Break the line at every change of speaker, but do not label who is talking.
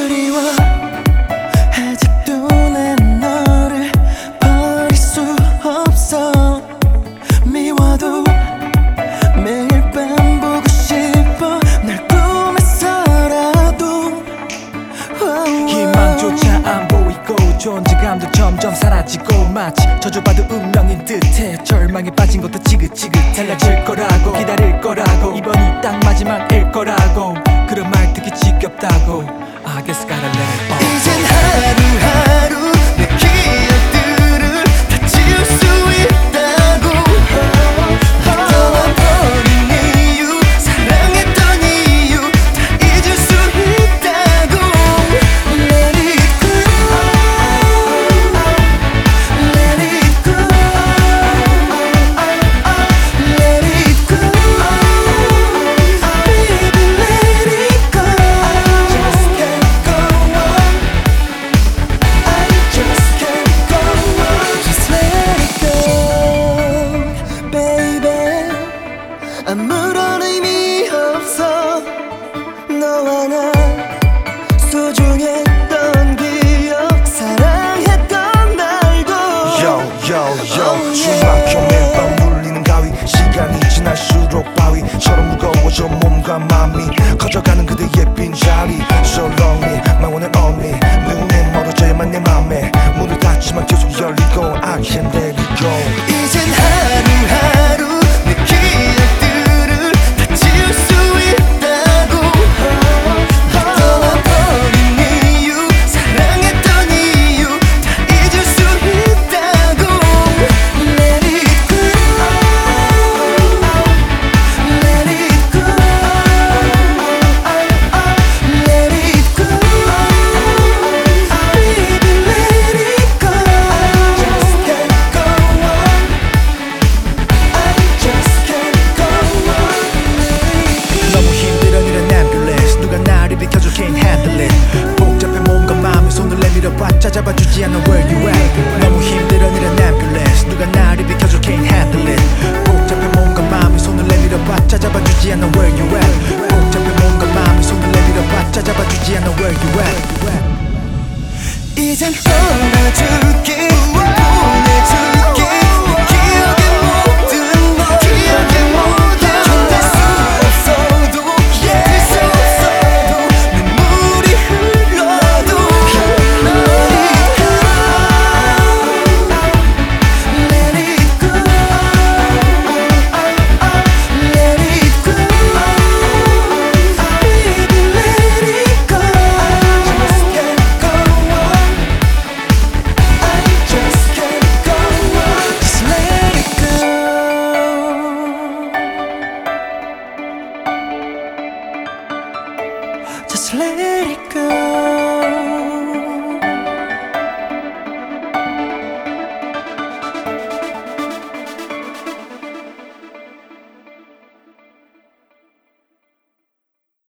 그리워 아직도 난 너를 버릴 수 없어. 미워도 매일 밤 보고 싶어 널 꿈에서라도.
희망조차 안 보이고 존재감도 점점 사라지고 마치 저주받은 운명인 듯해. 절망에 빠진 것도 지긋지긋 달라질 거라고 기다릴 거라고 이번이 딱 마지막일 거라고 그런 말 듣기 지겹다고 I guess gotta let it go.
이젠 하루하루 내 기억들을 다 지울 수 있다고. 떠나버린 이유 사랑했던 이유 다 잊을 수 있다고. Let it go, let it go, let it go, baby let it go. Just can't go on, I just can't go on. Just let it go, baby. 아무런 의미 없어. 너와 나 소중했던 기억 사랑했던 날도.
수많게 매일 밤 울리는 가위 시간이 지날수록 바위처럼 무거워져 몸과 마음이 커져가는 그대의 빈자리. So lonely my one and only. 눈에 멀어져야만 내 맘에 문을 닫지만 계속 열리고 I can't let it go.
이젠 하루하루 내 기억들을 다 지울 수 있다고. 떠나버린 이유 사랑했던 이유 다 잊을 수 있다고. Let it go, let it go, let it go, baby let it go. Just can't go on, I just can't go on.
너무 힘들어 이런 ambulance 누가 나를 비켜줘 can't handle it. 복잡해 몸과 마음이 손을 내밀어 봤자 잡아주지 않아 where you at. 너무 힘들어 이런 ambulance 누가 나를 비켜줘 can't handle it. 복잡해 몸과 마음이 손을 내밀어 봤자 잡아주지 않아 where you at. 복잡해 몸과 마음이 손을 내밀어 봤자 잡아주지 않아 where you at.
이젠 떠나줄게 보내줄게.